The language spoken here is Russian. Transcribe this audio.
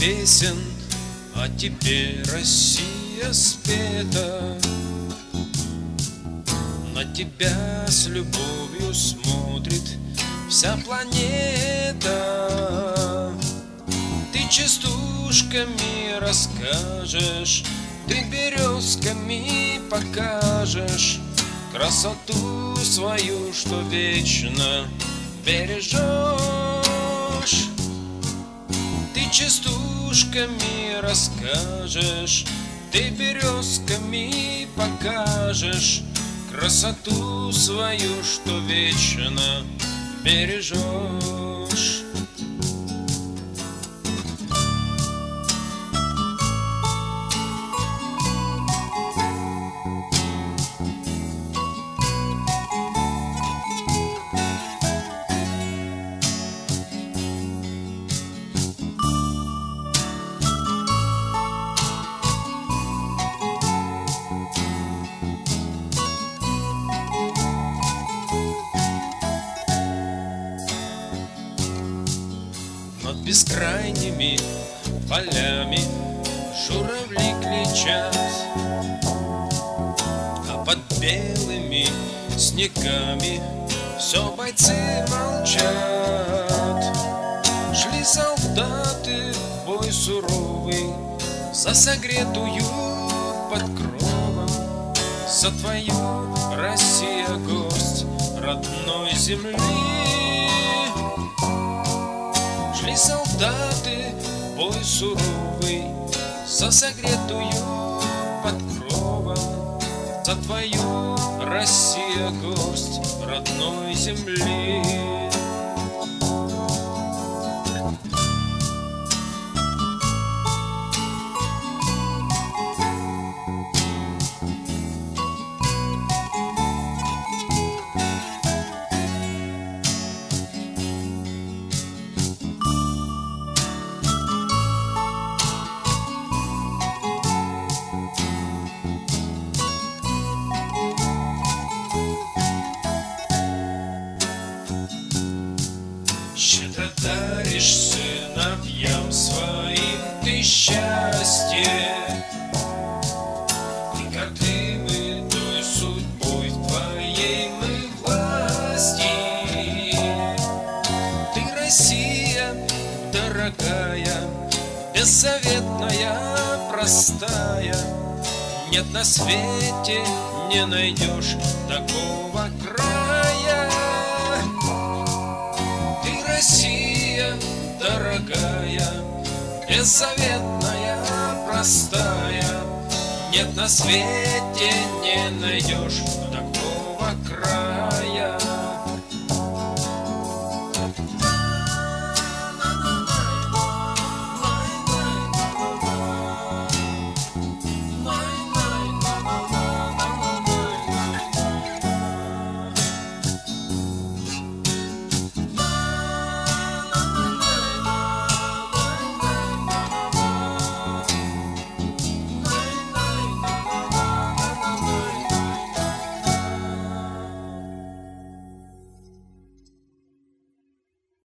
песен о тебе, Россия, спета. На тебя с любовью смотрит вся планета. Ты частушками расскажешь, ты березками покажешь красоту свою, что вечно бережешь. Ты частушками расскажешь, ты березками покажешь красоту свою, что вечно бережешь. Над бескрайними полями журавли кричат, а под белыми снегами все бойцы молчат. Шли солдаты в бой суровый за согретую под кровом, за твою, Россия, гость родной земли. Шли солдаты в бой суровый за согретую под кровом, за твою, Россия, гость родной земли. Щедро даришь сыновьям своим ты счастье, и гордымы той судьбой в твоей мы власти. Ты, Россия, дорогая, беззаветная, простая, нет на свете, не найдешь такого края. Россия, дорогая, беззаветная, простая, нет на свете, не найдешь такого края.